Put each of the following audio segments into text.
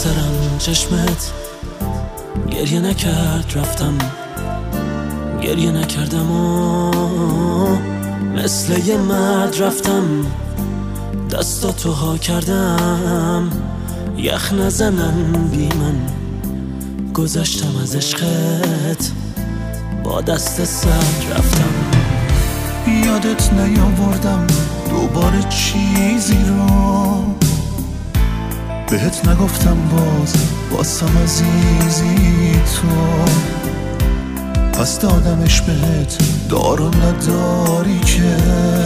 سرم چشمت گریه نکرد، رفتم گریه نکردم و مثل یه مرد رفتم دستاتو ها کردم، یخ نزنن بی من گذشتم از عشقت، با دست سرد رفتم. یادت نیاوردم دوباره چیزی رو بهت نگفتم، بازم عزیزی تو، پس دادمش بهت دارو نداری که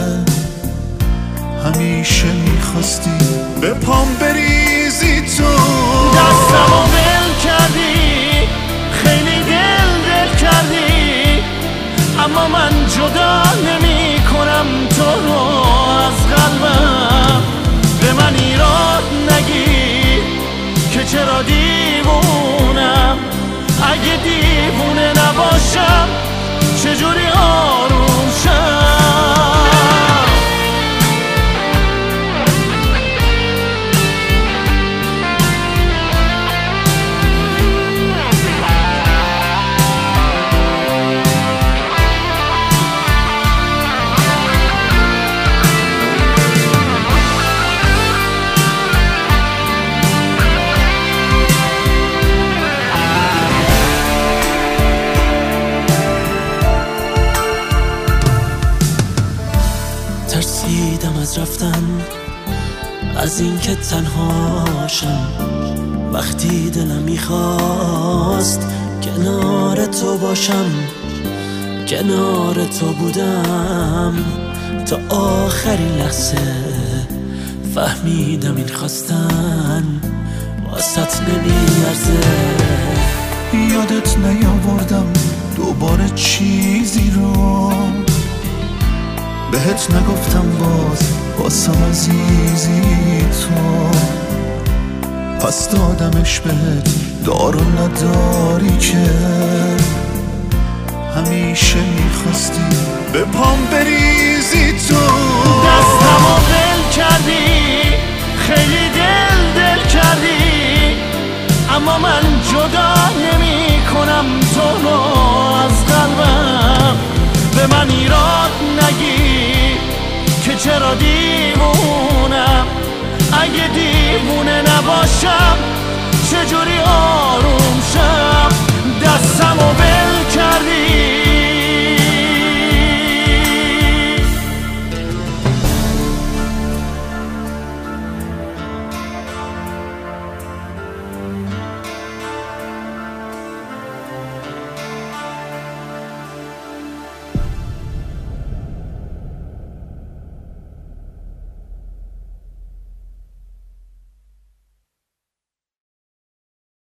همیشه میخواستی به پام بریزی تو. دستمو ول کردی، خیلی دل کردی، اما من جدا نمی کنم تو رو از قلبم. به من ایراد نگیر که چرا دیوونم، اگه دیوونه نباشم چجوری آروم شم. ترسیدم از رفتن، از اینکه تنهاشم، وقتی دلم میخواست کنار تو باشم، کنار تو بودم تا آخرین لحظه، فهمیدم این خواستن واسط نمیارزه. یادت نیاوردم دوباره چیزی رو بهت نگفتم، بازم عزیزی تو، پس دادمش بهت دارو نداری که همیشه میخواستی به پام بریزی تو. دستمو ول کردی، خیلی دل کردی، اما من جدا نمی کنم تو رو از قلبم. به من ایراد نگیر که چرا دیوونم، اگه دیوونه نباشم چجوری آروم شم. دستمو ول